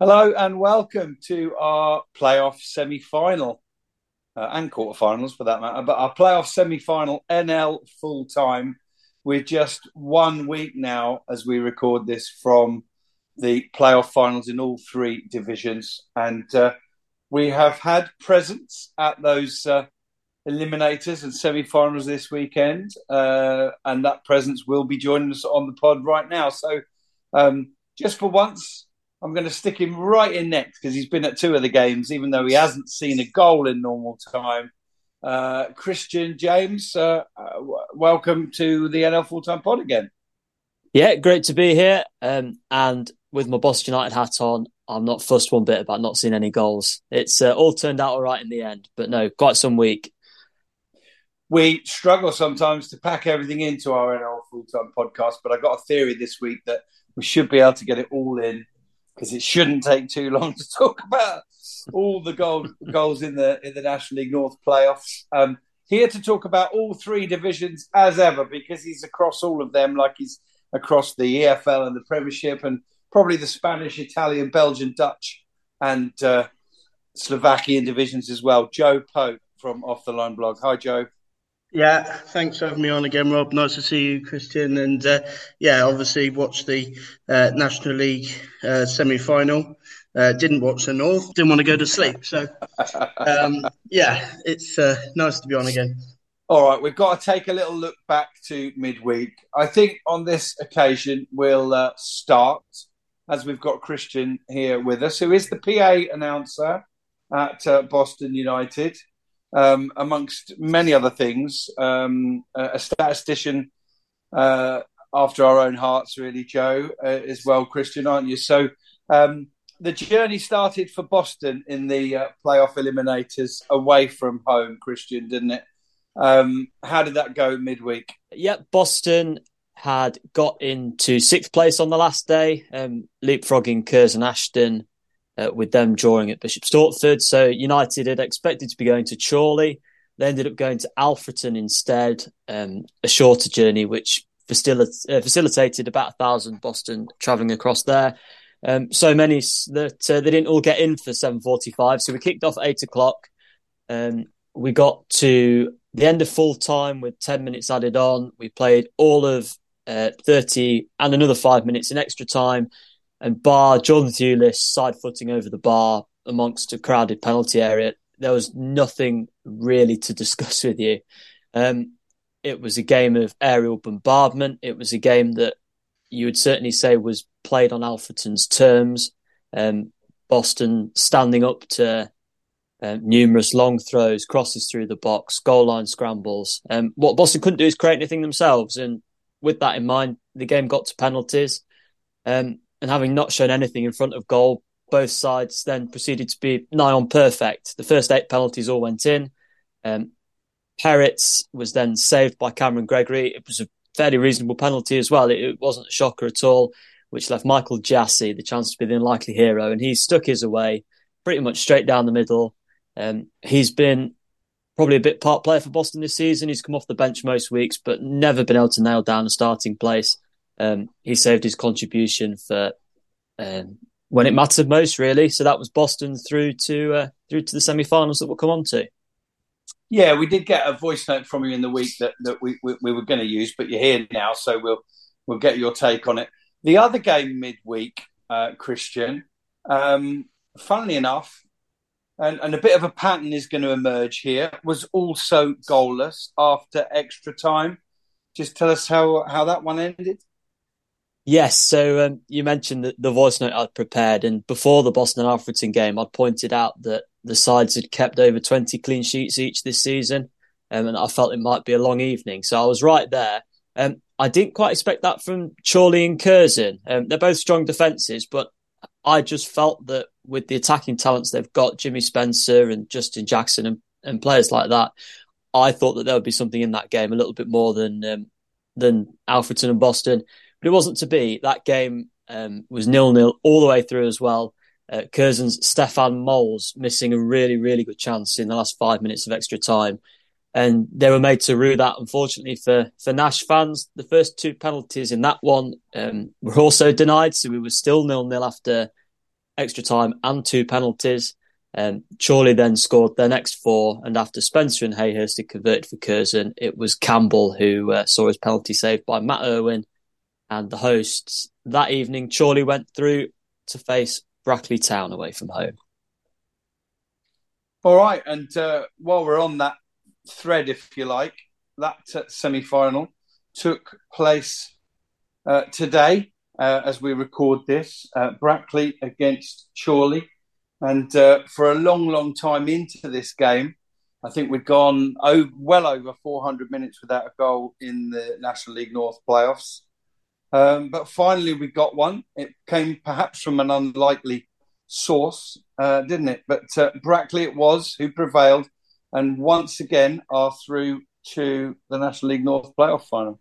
Hello and welcome to our playoff semi-final and quarterfinals for that matter, but our playoff semi-final NL full time with just 1 week now as we record this from the playoff finals in all three divisions. And we have had presence at those eliminators and semi-finals this weekend, and that presence will be joining us on the pod right now. So just for once, I'm going to stick him right in next because he's been at two of the games, even though he hasn't seen a goal in normal time. Christian James, welcome to the NL Full-Time Pod again. Yeah, great to be here. And with my Boston United hat on, I'm not fussed one bit about not seeing any goals. It's all turned out all right in the end, but no, quite some week. We struggle sometimes to pack everything into our NL Full-Time podcast, but I got a theory this week that we should be able to get it all in, because it shouldn't take too long to talk about all the goals in the National League North playoffs. Here to talk about all three divisions as ever, because he's across all of them, like he's across the EFL and the Premiership, and probably the Spanish, Italian, Belgian, Dutch, and Slovakian divisions as well. Joe Pope from Off the Line blog. Hi, Joe. Yeah, thanks for having me on again, Rob. Nice to see you, Christian. And obviously watched the National League semi-final. Didn't watch the North. Didn't want to go to sleep. So, it's nice to be on again. All right, we've got to take a little look back to midweek. I think on this occasion we'll start, as we've got Christian here with us, who is the PA announcer at Boston United. Amongst many other things, a statistician after our own hearts, really, Joe, as well, Christian, aren't you? So the journey started for Boston in the playoff eliminators away from home, Christian, didn't it? How did that go midweek? Yep, Boston had got into sixth place on the last day, leapfrogging Curzon Ashton, with them drawing at Bishop Stortford. So United had expected to be going to Chorley. They ended up going to Alfreton instead, a shorter journey, which facilitated about 1,000 Boston travelling across there. So many that they didn't all get in for 7:45. So we kicked off at 8 o'clock. We got to the end of full time with 10 minutes added on. We played all of 30 and another 5 minutes in extra time. And bar Jordan Thewlis side-footing over the bar amongst a crowded penalty area, there was nothing really to discuss with you. It was a game of aerial bombardment. It was a game that you would certainly say was played on Alfreton's terms. Boston standing up to numerous long throws, crosses through the box, goal line scrambles. What Boston couldn't do is create anything themselves. And with that in mind, the game got to penalties. And having not shown anything in front of goal, both sides then proceeded to be nigh on perfect. The first 8 penalties all went in. Peretz was then saved by Cameron Gregory. It was a fairly reasonable penalty as well. It wasn't a shocker at all, which left Michael Jassy the chance to be the unlikely hero. And he stuck his away pretty much straight down the middle. He's been probably a bit part player for Boston this season. He's come off the bench most weeks, but never been able to nail down a starting place. He saved his contribution for when it mattered most, really. So that was Boston through to the semi-finals that we'll come on to. Yeah, we did get a voice note from you in the week that we were going to use, but you're here now, so we'll get your take on it. The other game midweek, Christian, funnily enough, and a bit of a pattern is going to emerge here, was also goalless after extra time. Just tell us how that one ended. Yes, so you mentioned the voice note I'd prepared, and before the Boston and Alfreton game, I'd pointed out that the sides had kept over 20 clean sheets each this season, and I felt it might be a long evening. So I was right there. I didn't quite expect that from Chorley and Curzon. They're both strong defences, but I just felt that with the attacking talents they've got, Jimmy Spencer and Justin Jackson and players like that, I thought that there would be something in that game a little bit more than Alfreton and Boston. But it wasn't to be. That game was 0-0 all the way through as well. Curzon's Stefan Moles missing a really, really good chance in the last 5 minutes of extra time. And they were made to rue that, unfortunately, for Nash fans. The first 2 penalties in that one were also denied, so we were still 0-0 after extra time and 2 penalties. Chorley then scored their next 4, and after Spencer and Hayhurst had converted for Curzon, it was Campbell who saw his penalty saved by Matt Irwin. And the hosts that evening, Chorley went through to face Brackley Town away from home. All right, and while we're on that thread, if you like, that semi-final took place today as we record this. Brackley against Chorley. And for a long, long time into this game, I think we'd gone well over 400 minutes without a goal in the National League North playoffs. But finally we got one. It came perhaps from an unlikely source, didn't it? But Brackley it was who prevailed and once again are through to the National League North playoff final.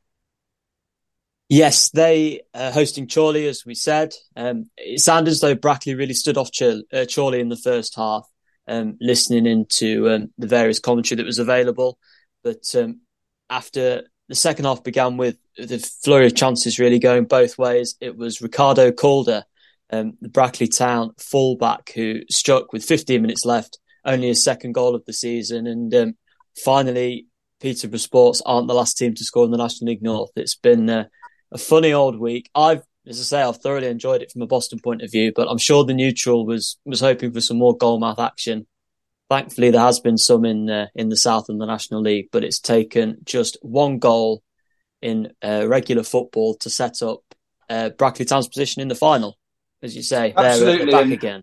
Yes, they hosting Chorley, as we said. It sounded as though Brackley really stood off Chorley in the first half, listening into the various commentary that was available. But after the second half began with the flurry of chances really going both ways, it was Ricardo Calder, the Brackley Town fullback, who struck with 15 minutes left, only his second goal of the season. And finally, Peterborough Sports aren't the last team to score in the National League North. It's been a funny old week. I've thoroughly enjoyed it from a Boston point of view, but I'm sure the neutral was hoping for some more goal mouth action. Thankfully, there has been some in the South and the National League, but it's taken just one goal in regular football to set up Brackley Town's position in the final. As you say, absolutely. They're back again.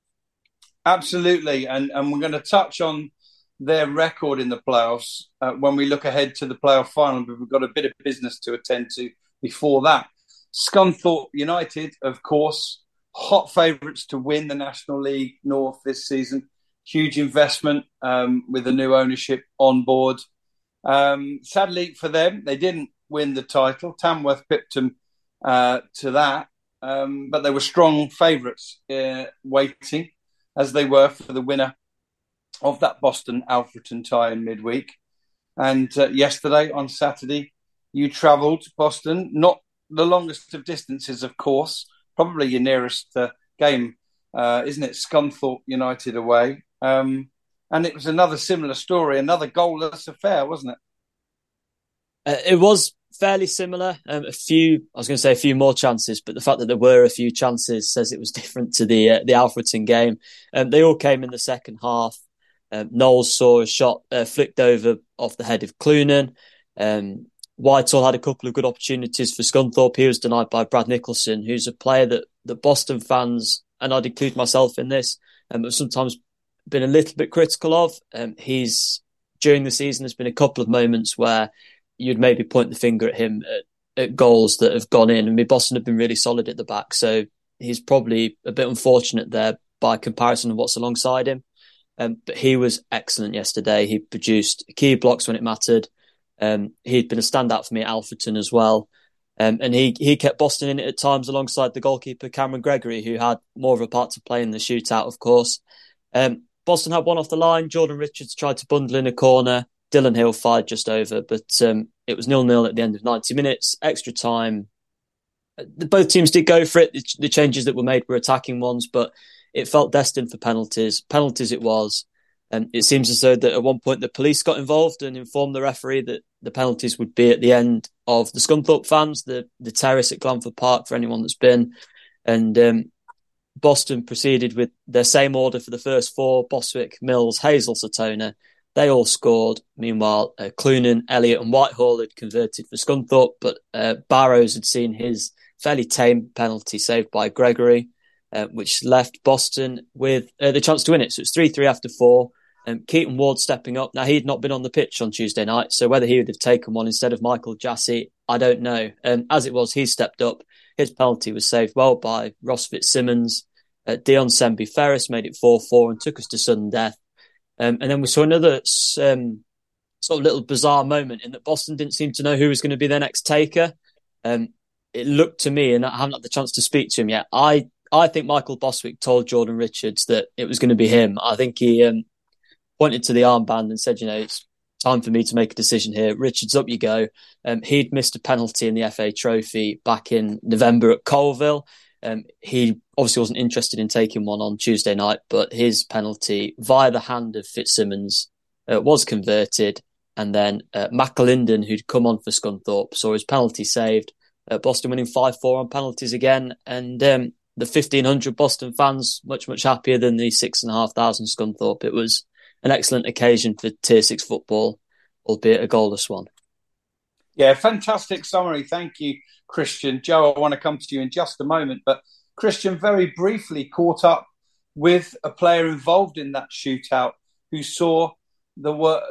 Absolutely, and we're going to touch on their record in the playoffs when we look ahead to the playoff final, but we've got a bit of business to attend to before that. Scunthorpe United, of course, hot favourites to win the National League North this season. Huge investment with the new ownership on board. Sadly for them, they didn't win the title. Tamworth pipped them to that, but they were strong favourites waiting, as they were for the winner of that Boston-Alfreton tie in midweek. And yesterday, on Saturday, you travelled to Boston, not the longest of distances, of course, probably your nearest game, isn't it? Scunthorpe United away. And it was another similar story, another goalless affair, wasn't it? It was fairly similar. A few more chances, but the fact that there were a few chances says it was different to the Alfreton game. They all came in the second half. Knowles saw a shot flicked over off the head of Clunan. Whitehall had a couple of good opportunities for Scunthorpe. He was denied by Brad Nicholson, who's a player that Boston fans, and I'd include myself in this, have sometimes been a little bit critical of. During the season, there's been a couple of moments where you'd maybe point the finger at him at goals that have gone in. I mean, Boston have been really solid at the back, so he's probably a bit unfortunate there by comparison of what's alongside him. But he was excellent yesterday. He produced key blocks when it mattered. He'd been a standout for me at Alfreton as well. And he kept Boston in it at times alongside the goalkeeper, Cameron Gregory, who had more of a part to play in the shootout, of course. Boston had one off the line. Jordan Richards tried to bundle in a corner. Dylan Hill fired just over, but it was 0-0 at the end of 90 minutes. Extra time. Both teams did go for it. The changes that were made were attacking ones, but it felt destined for penalties. Penalties it was. And it seems as though that at one point the police got involved and informed the referee that the penalties would be at the end of the Scunthorpe fans, the terrace at Glanford Park for anyone that's been. And Boston proceeded with their same order for the first 4, Boswick, Mills, Hazel, Satona. They all scored. Meanwhile, Clunan, Elliott and Whitehall had converted for Scunthorpe, but Barrows had seen his fairly tame penalty saved by Gregory, which left Boston with the chance to win it. So it's 3-3 after 4. Keaton Ward stepping up. Now, he'd not been on the pitch on Tuesday night, so whether he would have taken one instead of Michael Jassy, I don't know. As it was, he stepped up. His penalty was saved well by Ross Fitzsimmons. Dion Semby Ferris made it 4-4 and took us to sudden death. And then we saw another sort of little bizarre moment in that Boston didn't seem to know who was going to be their next taker. It looked to me, and I haven't had the chance to speak to him yet, I think Michael Boswick told Jordan Richards that it was going to be him. I think he pointed to the armband and said, it's time for me to make a decision here. Richards, up you go. He'd missed a penalty in the FA Trophy back in November at Colville. He obviously wasn't interested in taking one on Tuesday night, but his penalty via the hand of Fitzsimmons was converted. And then McAlinden, who'd come on for Scunthorpe, saw his penalty saved. Boston winning 5-4 on penalties again. And the 1,500 Boston fans much, much happier than the 6,500 Scunthorpe. It was an excellent occasion for Tier 6 football, albeit a goalless one. Yeah, fantastic summary. Thank you, Christian. Joe, I want to come to you in just a moment. But Christian very briefly caught up with a player involved in that shootout who saw the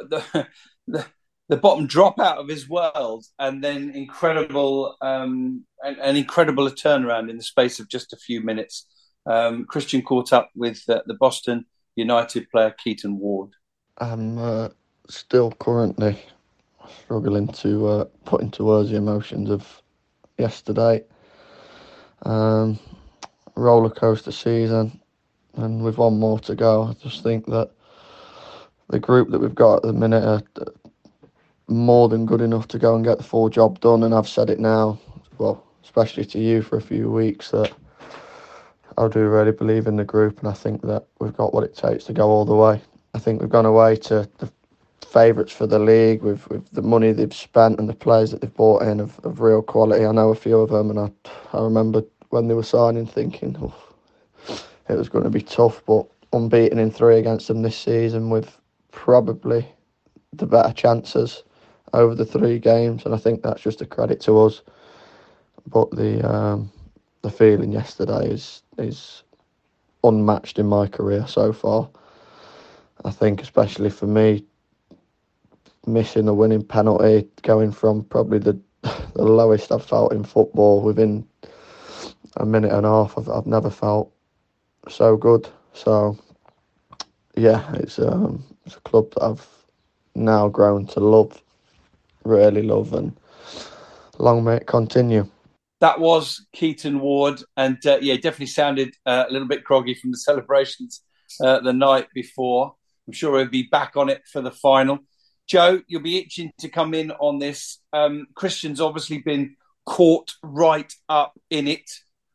bottom drop out of his world, and then an incredible turnaround in the space of just a few minutes. Christian caught up with the Boston United player Keaton Ward. I'm still currently struggling to put into words the emotions of yesterday. Roller coaster season, and with one more to go, I just think that the group that we've got at the minute are more than good enough to go and get the full job done. And I've said it now, well, especially to you for a few weeks, that I do really believe in the group, and I think that we've got what it takes to go all the way. I think we've gone away to the favourites for the league with the money they've spent and the players that they've bought in of real quality. I know a few of them, and I remember when they were signing thinking, it was going to be tough, but unbeaten in 3 against them this season with probably the better chances over the 3 games, and I think that's just a credit to us. But the feeling yesterday is unmatched in my career so far. I think especially for me, missing the winning penalty, going from probably the lowest I've felt in football within a minute and a half, I've never felt so good. So yeah, it's a club that I've now grown to love, really love, and long may it continue. That was Keaton Ward, and definitely sounded a little bit groggy from the celebrations the night before. I'm sure he'll be back on it for the final. Joe, you'll be itching to come in on this. Christian's obviously been caught right up in it.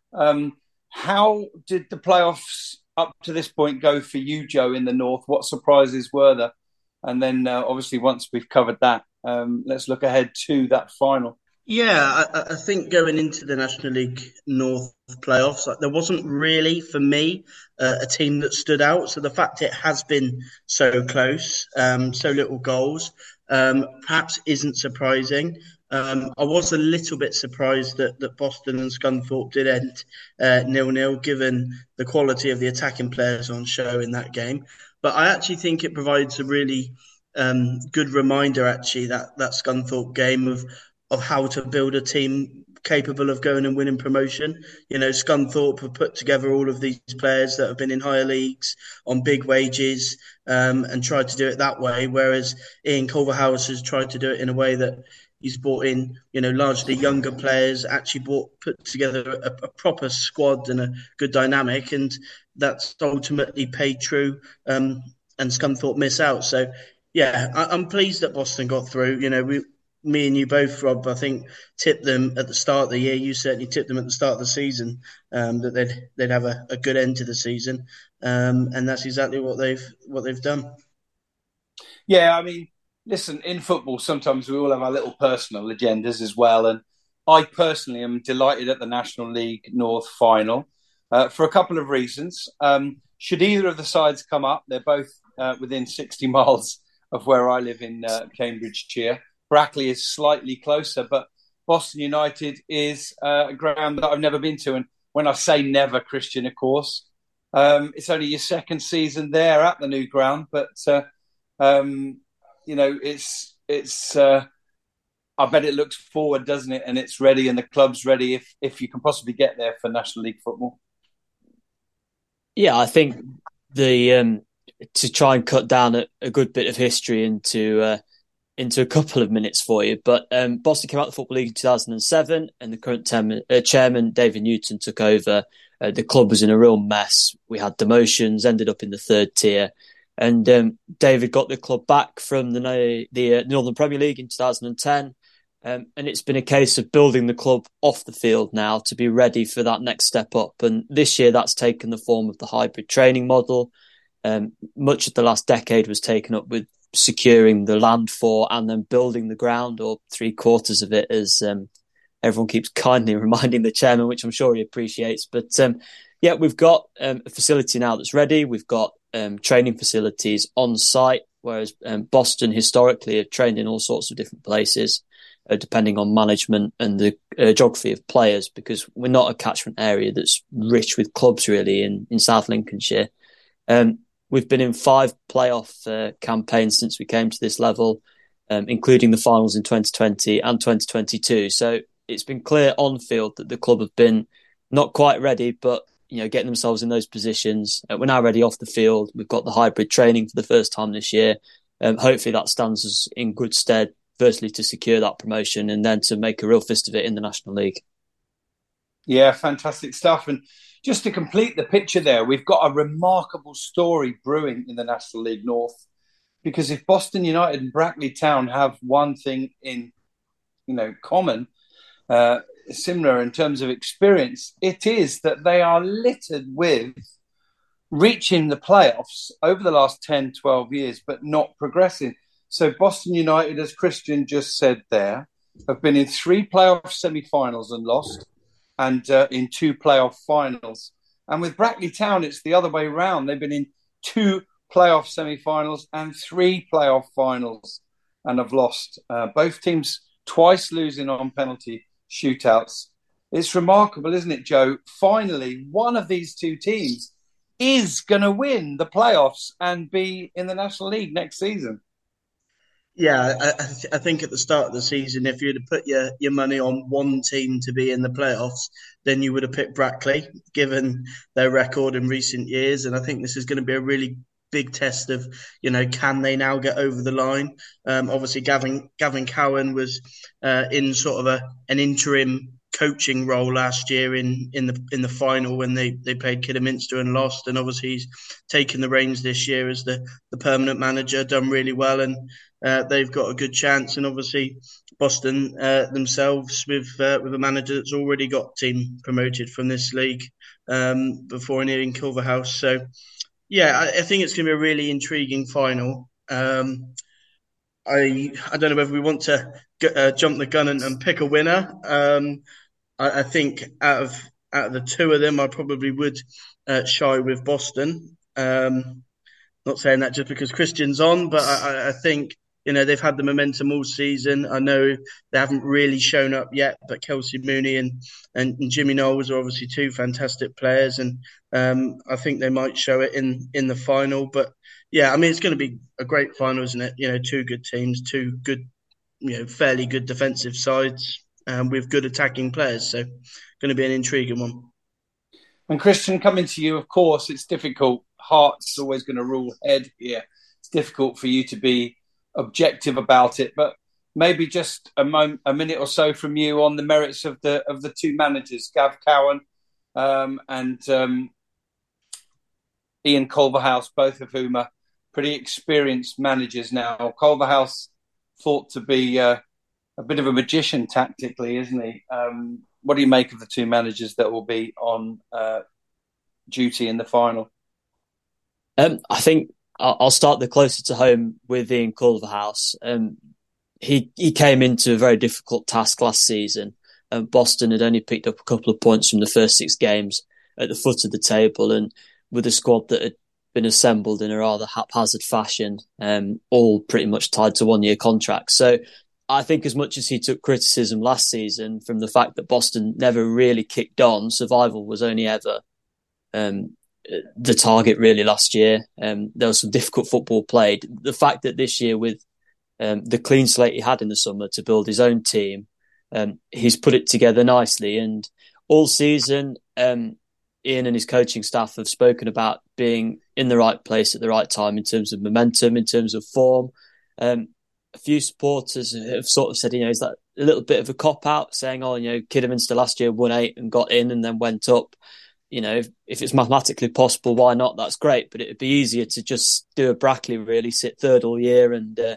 How did the playoffs up to this point go for you, Joe, in the North? What surprises were there? And then obviously once we've covered that, let's look ahead to that final. Yeah, I think going into the National League North playoffs, there wasn't really, for me, a team that stood out. So the fact it has been so close, so little goals, perhaps isn't surprising. I was a little bit surprised that Boston and Scunthorpe did end 0-0, given the quality of the attacking players on show in that game. But I actually think it provides a really good reminder, actually, that Scunthorpe game of how to build a team capable of going and winning promotion. You know, Scunthorpe have put together all of these players that have been in higher leagues on big wages and tried to do it that way, whereas Ian Culverhouse has tried to do it in a way that he's brought in, largely younger players, actually put together a proper squad and a good dynamic, and that's ultimately paid true, and Scunthorpe miss out. So, yeah, I'm pleased that Boston got through. Me and you both, Rob, I think tipped them at the start of the year. You certainly tipped them at the start of the season that they'd have a good end to the season, and that's exactly what they've done. Yeah, I mean, listen, in football, sometimes we all have our little personal agendas as well, and I personally am delighted at the National League North final for a couple of reasons. Should either of the sides come up, they're both within 60 miles of where I live in Cambridgeshire. Brackley is slightly closer, but Boston United is a ground that I've never been to. And when I say never, Christian, of course, it's only your second season there at the new ground. But, it's I bet it looks forward, doesn't it? And it's ready and the club's ready if you can possibly get there for National League football. Yeah, I think to try and cut down a good bit of history into a couple of minutes for you. But Boston came out of the Football League in 2007, and the current chairman, David Newton, took over. The club was in a real mess. We had demotions, ended up in the 3rd tier. And David got the club back from the Northern Premier League in 2010, And it's been a case of building the club off the field now to be ready for that next step up. And this year that's taken the form of the hybrid training model. Much of the last decade was taken up with securing the land for and then building the ground, or 3/4 of it, as everyone keeps kindly reminding the chairman, which I'm sure he appreciates. But yeah, we've got a facility now that's ready. We've got training facilities on site, whereas Boston historically have trained in all sorts of different places, depending on management and the geography of players, because we're not a catchment area that's rich with clubs really in South Lincolnshire. We've been in 5 playoff campaigns since we came to this level, including the finals in 2020 and 2022. So it's been clear on field that the club have been not quite ready, but getting themselves in those positions. We're now ready off the field. We've got the hybrid training for the first time this year. Hopefully that stands us in good stead, firstly to secure that promotion and then to make a real fist of it in the National League. Yeah, fantastic stuff. And just to complete the picture there, we've got a remarkable story brewing in the National League North, because if Boston United and Brackley Town have one thing in common, similar in terms of experience, it is that they are littered with reaching the playoffs over the last 10, 12 years, but not progressing. So Boston United, as Christian just said there, have been in 3 playoff semi-finals and lost, and in 2 playoff finals. And with Brackley Town, it's the other way around. They've been in 2 playoff semi-finals and 3 playoff finals and have lost. Both teams twice losing on penalty shootouts. It's remarkable, isn't it, Joe? Finally, one of these 2 teams is going to win the playoffs and be in the National League next season. Yeah, I think at the start of the season, if you'd have put your money on one team to be in the playoffs, then you would have picked Brackley, given their record in recent years. And I think this is going to be a really big test of, can they now get over the line? Obviously, Gavin Cowan was in sort of an interim coaching role last year in the final when they played Kidderminster and lost, and obviously he's taken the reins this year as the permanent manager, done really well, and they've got a good chance. And obviously Boston themselves with a manager that's already got team promoted from this league before in Culverhouse. So yeah, I think it's going to be a really intriguing final. I don't know whether we want to jump the gun and pick a winner. I think out of the 2 of them, I probably would shy with Boston. Not saying that just because Christian's on, but I think they've had the momentum all season. I know they haven't really shown up yet, but Kelsey Mooney and Jimmy Knowles are obviously 2 fantastic players, and I think they might show it in the final. But yeah, I mean, it's going to be a great final, isn't it? 2 good teams, 2 good, fairly good defensive sides, with good attacking players. So going to be an intriguing one. And Christian, coming to you, of course, it's difficult. Heart's always going to rule head here. It's difficult for you to be objective about it, but maybe just a minute or so from you on the merits of the 2 managers, Gav Cowan and Ian Culverhouse, both of whom are pretty experienced managers now. Culverhouse thought to be a bit of a magician tactically, isn't he? What do you make of the 2 managers that will be on duty in the final? I think I'll start the closer to home with Ian Culverhouse. He came into a very difficult task last season. Boston had only picked up a couple of points from the first 6 games at the foot of the table, and with a squad that had been assembled in a rather haphazard fashion, all pretty much tied to 1-year contracts. So I think as much as he took criticism last season from the fact that Boston never really kicked on, survival was only ever the target really last year. There was some difficult football played. The fact that this year, with the clean slate he had in the summer to build his own team, he's put it together nicely. And all season, Ian and his coaching staff have spoken about being in the right place at the right time in terms of momentum, in terms of form. A few supporters have sort of said, is that a little bit of a cop-out, saying, Kidderminster last year won 8 and got in and then went up. If it's mathematically possible, why not? That's great. But it'd be easier to just do a Brackley, really, sit 3rd all year and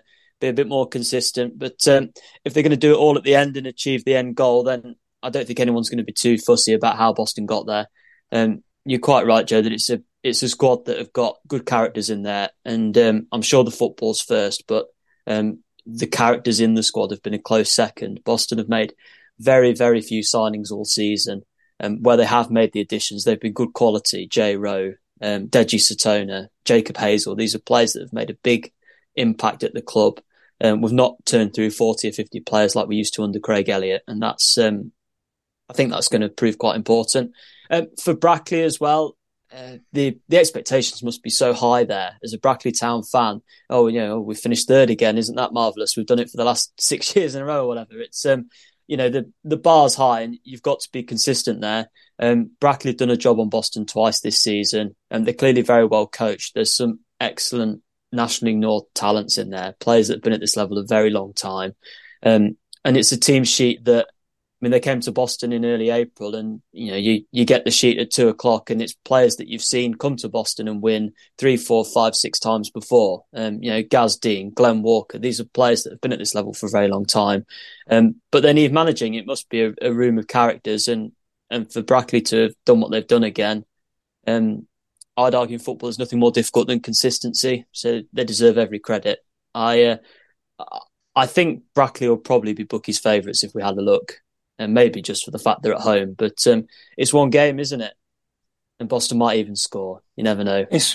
be a bit more consistent. But if they're going to do it all at the end and achieve the end goal, then I don't think anyone's going to be too fussy about how Boston got there. You're quite right, Joe, that it's a squad that have got good characters in there, and I'm sure the football's first, but the characters in the squad have been a close second. Boston have made very, very few signings all season. Where they have made the additions, they've been good quality. Jay Rowe, Deji Satona, Jacob Hazel. These are players that have made a big impact at the club. We've not turned through 40 or 50 players like we used to under Craig Elliott, and that's I think that's going to prove quite important. For Brackley as well, the expectations must be so high there. As a Brackley Town fan, we finished third again. Isn't that marvellous? We've done it for the last 6 years in a row or whatever. It's the bar's high and you've got to be consistent there. Brackley have done a job on Boston twice this season, and they're clearly very well coached. There's some excellent National League North talents in there, players that have been at this level a very long time. And it's a team sheet that, they came to Boston in early April, and you get the sheet at 2:00, and it's players that you've seen come to Boston and win 3, 4, 5, 6 times before. Gaz Dean, Glenn Walker, these are players that have been at this level for a very long time. But they need managing. It must be a room of characters, and for Brackley to have done what they've done again, I'd argue in football there's nothing more difficult than consistency. So they deserve every credit. I think Brackley will probably be bookies' favourites if we had a look. And maybe just for the fact they're at home. But it's one game, isn't it? And Boston might even score. You never know. You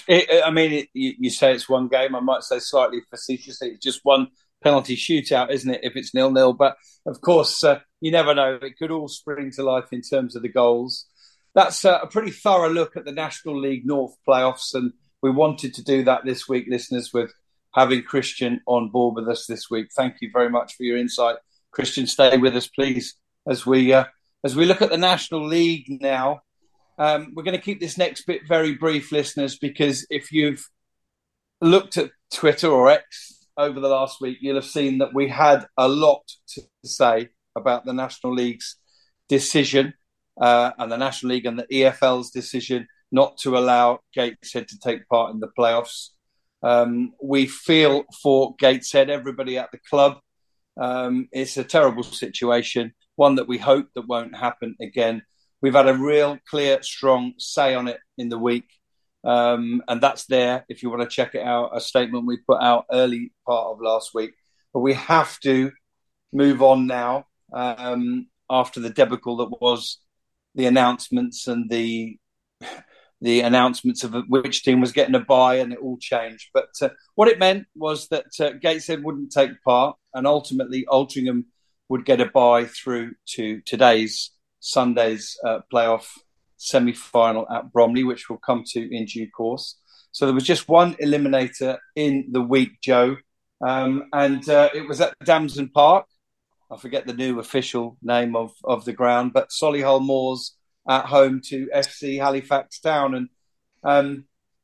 say it's one game. I might say slightly facetiously, it's just one penalty shootout, isn't it, if it's 0-0? But, of course, you never know. It could all spring to life in terms of the goals. That's a pretty thorough look at the National League North playoffs, and we wanted to do that this week, listeners, with having Christian on board with us this week. Thank you very much for your insight. Christian, stay with us, please. As we look at the National League now, we're going to keep this next bit very brief, listeners, because if you've looked at Twitter or X over the last week, you'll have seen that we had a lot to say about the National League's decision and the National League and the EFL's decision not to allow Gateshead to take part in the playoffs. We feel for Gateshead, everybody at the club. It's a terrible situation. One that we hope that won't happen again. We've had a real clear, strong say on it in the week. And that's there, if you want to check it out, a statement we put out early part of last week. But we have to move on now after the debacle that was the announcements and the announcements of which team was getting a bye, and it all changed. But what it meant was that Gateshead wouldn't take part, and ultimately Altrincham would get a bye through to Sunday's playoff semi-final at Bromley, which we'll come to in due course. So there was just one eliminator in the week, Joe, and it was at Damson Park. I forget the new official name of the ground, but Solihull Moors at home to FC Halifax Town. And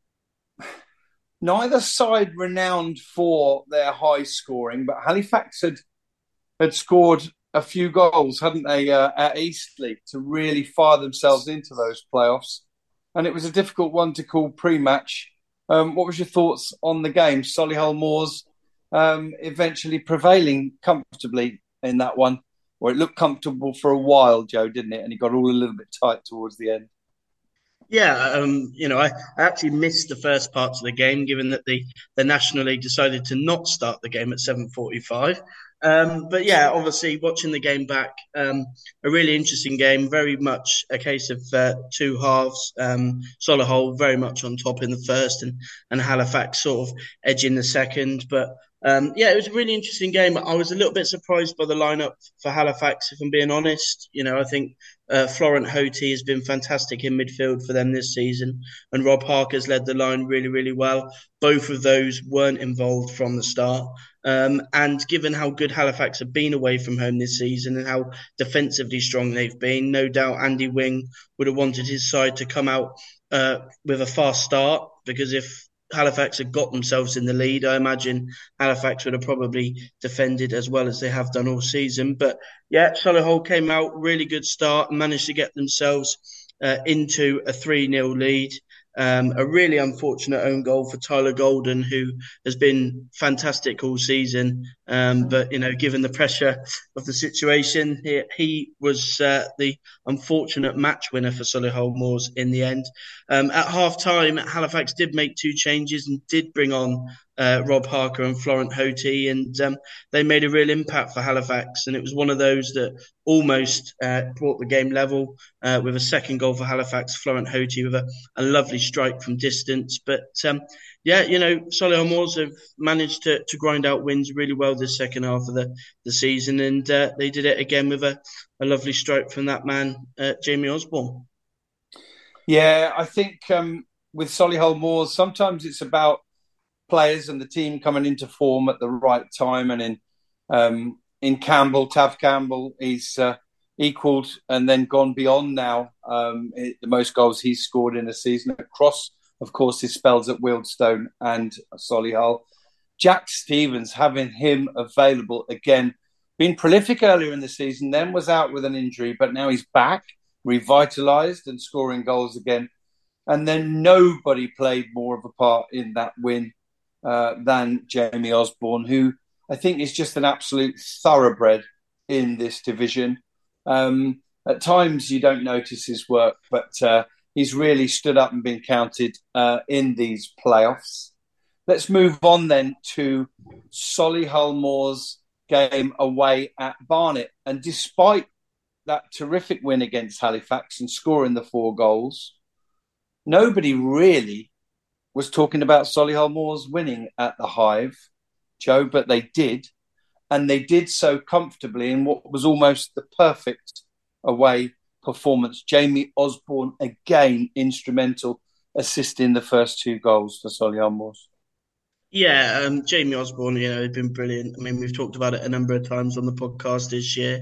neither side renowned for their high scoring, but Halifax had scored a few goals, hadn't they, at Eastleigh to really fire themselves into those playoffs. And it was a difficult one to call pre-match. What was your thoughts on the game? Solihull Moors eventually prevailing comfortably in that one. Or it looked comfortable for a while, Joe, didn't it? And it got all a little bit tight towards the end. Yeah, I actually missed the first parts of the game, given that the National League decided to not start the game at 7:45. But yeah, obviously watching the game back, a really interesting game, very much a case of two halves. Solihull very much on top in the first, and Halifax sort of edging the second. But it was a really interesting game. I was a little bit surprised by the lineup for Halifax, if I'm being honest. I think Florent Hoti has been fantastic in midfield for them this season, and Rob Harker's led the line really, really well. Both of those weren't involved from the start. And given how good Halifax have been away from home this season and how defensively strong they've been, no doubt Andy Wing would have wanted his side to come out with a fast start, because if Halifax had got themselves in the lead, I imagine Halifax would have probably defended as well as they have done all season. But yeah, Solihull came out, really good start, and managed to get themselves into a 3-0 lead. A really unfortunate own goal for Tyler Golden, who has been fantastic all season. But, given the pressure of the situation, he was the unfortunate match winner for Solihull Moors in the end. At half-time, Halifax did make 2 changes and did bring on Rob Harker and Florent Hoti, and they made a real impact for Halifax. And it was one of those that almost brought the game level with a second goal for Halifax, Florent Hoti with a lovely strike from distance. But Solihull Moors have managed to grind out wins really well this second half of the season, and they did it again with a lovely strike from that man, Jamie Osborne. Yeah, I think with Solihull Moors, sometimes it's about players and the team coming into form at the right time. And in Campbell, Tav Campbell, he's equalled and then gone beyond now. The most goals he's scored in a season across, of course, his spells at Wealdstone and Solihull. Jack Stevens, having him available again, been prolific earlier in the season, then was out with an injury, but now he's back, revitalised and scoring goals again. And then nobody played more of a part in that win than Jamie Osborne, who I think is just an absolute thoroughbred in this division. At times you don't notice his work, but he's really stood up and been counted in these playoffs. Let's move on then to Solihull Moors' game away at Barnet. And despite that terrific win against Halifax and scoring the 4 goals, nobody really was talking about Solihull Moors winning at the Hive, Joe, but they did. And they did so comfortably in what was almost the perfect away performance. Jamie Osborne, again, instrumental, assisting the first 2 goals for Solihull Moors. Yeah, Jamie Osborne, had been brilliant. I mean, we've talked about it a number of times on the podcast this year.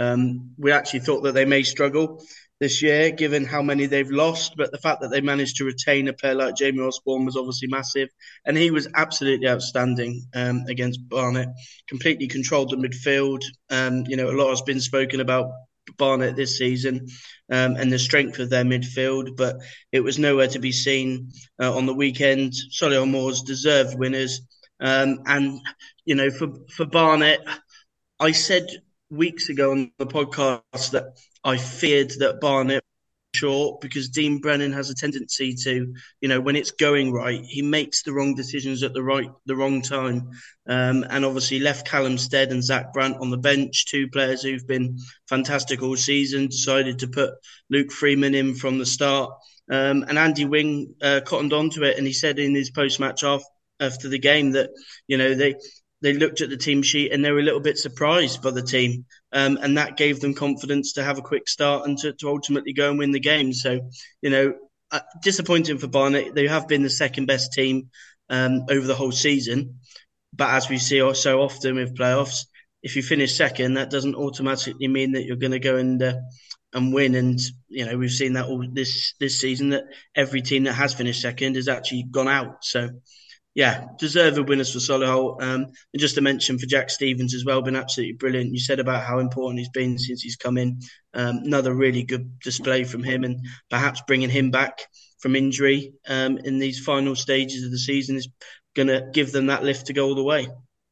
We actually thought that they may struggle this year, given how many they've lost, but the fact that they managed to retain a player like Jamie Osborne was obviously massive, and he was absolutely outstanding against Barnet. Completely controlled the midfield. A lot has been spoken about Barnet this season and the strength of their midfield, but it was nowhere to be seen on the weekend. Solihull Moors deserved winners, and for Barnet, I said weeks ago on the podcast that I feared that Barnet short, because Dean Brennan has a tendency to, when it's going right, he makes the wrong decisions at the wrong time. And obviously left Callum Stead and Zach Brandt on the bench, 2 players who've been fantastic all season, decided to put Luke Freeman in from the start. And Andy Wing cottoned onto it, and he said in his post-match after the game that, they looked at the team sheet and they were a little bit surprised by the team. And that gave them confidence to have a quick start and to ultimately go and win the game. So, disappointing for Barnet. They have been the second best team over the whole season. But as we see so often with playoffs, if you finish second, that doesn't automatically mean that you're going to go and win. And, we've seen that all this season, that every team that has finished second has actually gone out. So, yeah, deserved winners for Solihull. And just to mention for Jack Stevens as well, been absolutely brilliant. You said about how important he's been since he's come in. Another really good display from him, and perhaps bringing him back from injury in these final stages of the season is going to give them that lift to go all the way.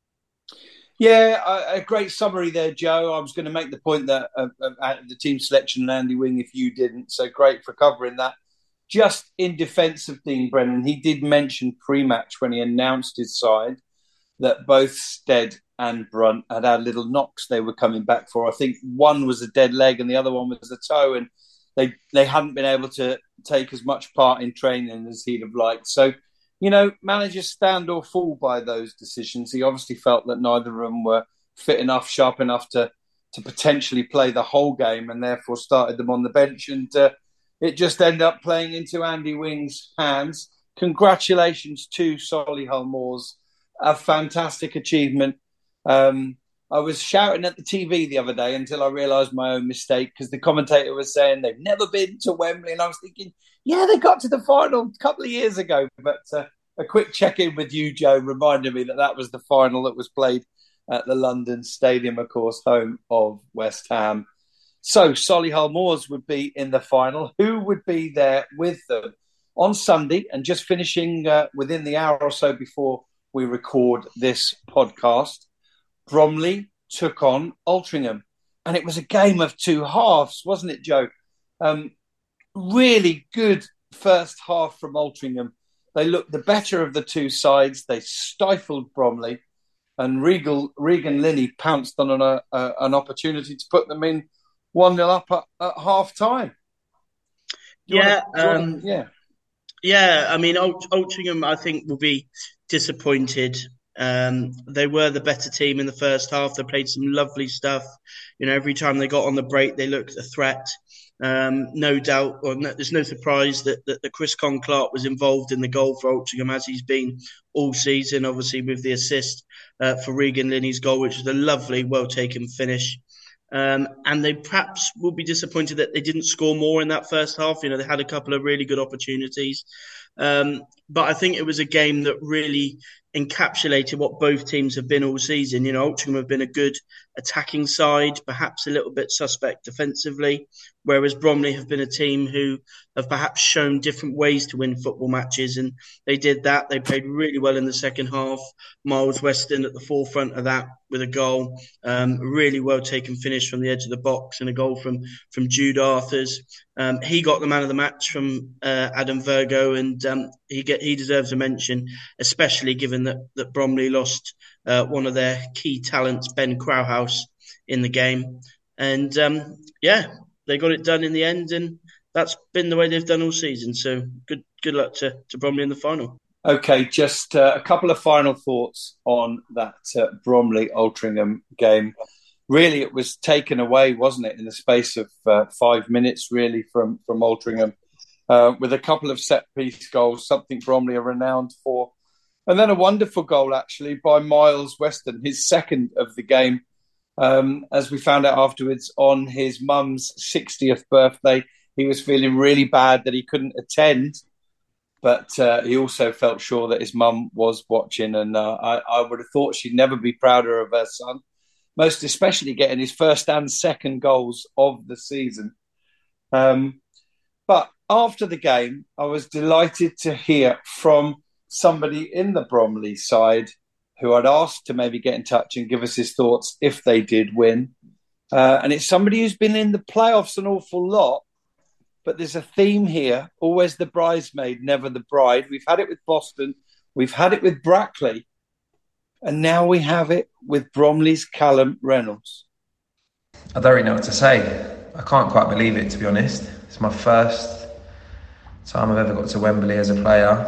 Yeah, a great summary there, Joe. I was going to make the point that the team selection and Andy Wing, if you didn't, so great for covering that. Just in defence of Dean Brennan, he did mention pre-match when he announced his side that both Stead and Brunt had had little knocks they were coming back for. I think one was a dead leg and the other one was a toe, and they hadn't been able to take as much part in training as he'd have liked. So, managers stand or fall by those decisions. He obviously felt that neither of them were fit enough, sharp enough to potentially play the whole game, and therefore started them on the bench, and it just ended up playing into Andy Wing's hands. Congratulations to Solihull Moors. A fantastic achievement. I was shouting at the TV the other day until I realised my own mistake, because the commentator was saying they've never been to Wembley. And I was thinking, yeah, they got to the final a couple of years ago. But a quick check-in with you, Joe, reminded me that was the final that was played at the London Stadium, of course, home of West Ham. So Solihull Moors would be in the final. Who would be there with them? on Sunday, and just finishing within the hour or so before we record this podcast, Bromley took on Altrincham. And it was a game of two halves, wasn't it, Joe? Really good first half from Altrincham. They looked the better of the two sides. They stifled Bromley. And Regan Linney pounced on an opportunity to put them in 1-0 up at half-time. Yeah. I mean, Altrincham, I think, will be disappointed. They were the better team in the first half. They played some lovely stuff. Every time they got on the break, they looked a threat. No doubt, there's no surprise that Chris Clark was involved in the goal for Altrincham, as he's been all season, obviously with the assist for Regan Linney's goal, which was a lovely, well-taken finish. And they perhaps will be disappointed that they didn't score more in that first half. They had a couple of really good opportunities. But I think it was a game that really encapsulated what both teams have been all season. Altrincham have been a good attacking side, perhaps a little bit suspect defensively, whereas Bromley have been a team who have perhaps shown different ways to win football matches, and they did that. They played really well in the second half. Miles Weston at the forefront of that with a goal, really well taken finish from the edge of the box, and a goal from Jude Arthurs. He got the man of the match from Adam Virgo, and he deserves a mention, especially given that Bromley lost one of their key talents, Ben Crowhouse, in the game. And they got it done in the end, and that's been the way they've done all season. So good luck to Bromley in the final. Okay, just a couple of final thoughts on that Bromley-Altrincham game. Really, it was taken away, wasn't it, in the space of 5 minutes, really, from Altrincham, with a couple of set-piece goals, something Bromley are renowned for. And then a wonderful goal, actually, by Miles Weston, his second of the game, as we found out afterwards, on his mum's 60th birthday. He was feeling really bad that he couldn't attend, but he also felt sure that his mum was watching, and I would have thought she'd never be prouder of her son, most especially getting his first and second goals of the season. But after the game, I was delighted to hear from somebody in the Bromley side who I'd asked to maybe get in touch and give us his thoughts if they did win. And it's somebody who's been in the playoffs an awful lot, but there's a theme here, always the bridesmaid, never the bride. We've had it with Boston, we've had it with Brackley, and now we have it with Bromley's Callum Reynolds. I don't really know what to say. I can't quite believe it, to be honest. It's my first time I've ever got to Wembley as a player.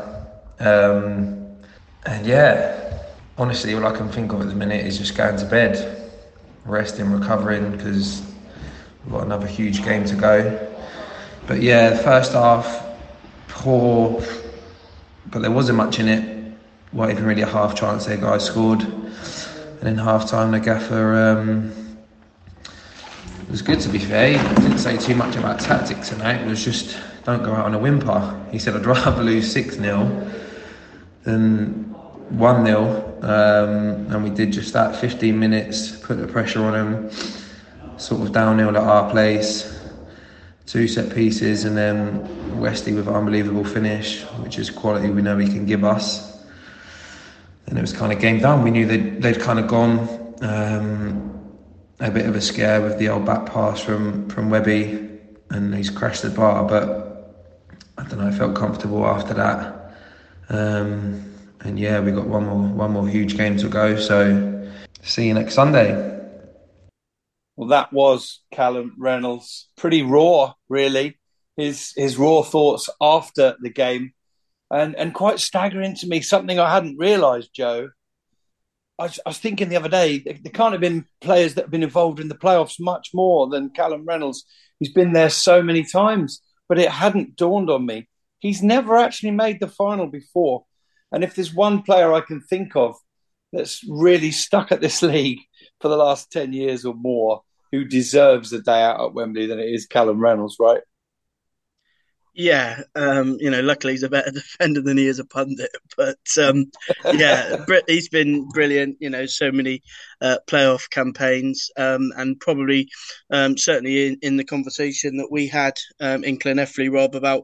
Honestly, all I can think of at the minute is just going to bed, resting, recovering, because we've got another huge game to go. But yeah, the first half, poor, but there wasn't much in it. Not even really a half chance their guys scored. And in half time, the gaffer, it was good, to be fair. He didn't say too much about tactics tonight. It was just, don't go out on a whimper. He said, I'd rather lose 6-0 than 1-0. And we did just that. 15 minutes, put the pressure on them, sort of downhill at our place. 2 set pieces, and then Westy with an unbelievable finish, which is quality we know he can give us. And it was kind of game done. We knew they'd kind of gone. A bit of a scare with the old back pass from Webby, and he's crashed the bar, but I don't know, I felt comfortable after that. And yeah, we got one more huge game to go, so see you next Sunday. Well, that was Callum Reynolds. Pretty raw, really. His raw thoughts after the game, and quite staggering to me. Something I hadn't realised, Joe. I was thinking the other day, there can't have been players that have been involved in the playoffs much more than Callum Reynolds. He's been there so many times, but it hadn't dawned on me. He's never actually made the final before. And if there's one player I can think of that's really stuck at this league for the last 10 years or more, who deserves a day out at Wembley, then it is Callum Reynolds, right? Yeah, luckily he's a better defender than he is a pundit. But he's been brilliant. So many playoff campaigns, and probably certainly in the conversation that we had in Llanelli, Rob, about